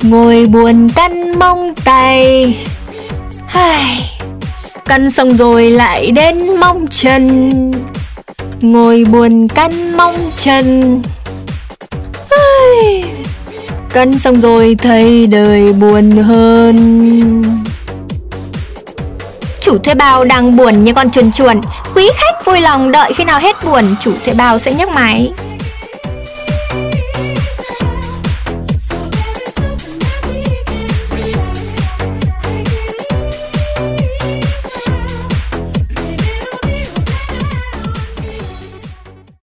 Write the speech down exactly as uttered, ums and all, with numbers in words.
Ngồi buồn cắn móng tay. Ai, cắn xong rồi lại đến móng chân. Ngồi buồn cắn móng chân. Ai, cắn xong rồi thấy đời buồn hơn. Chủ thuê bao đang buồn như con chuồn chuồn. Quý khách vui lòng đợi khi nào hết buồn, chủ thuê bao sẽ nhấc máy.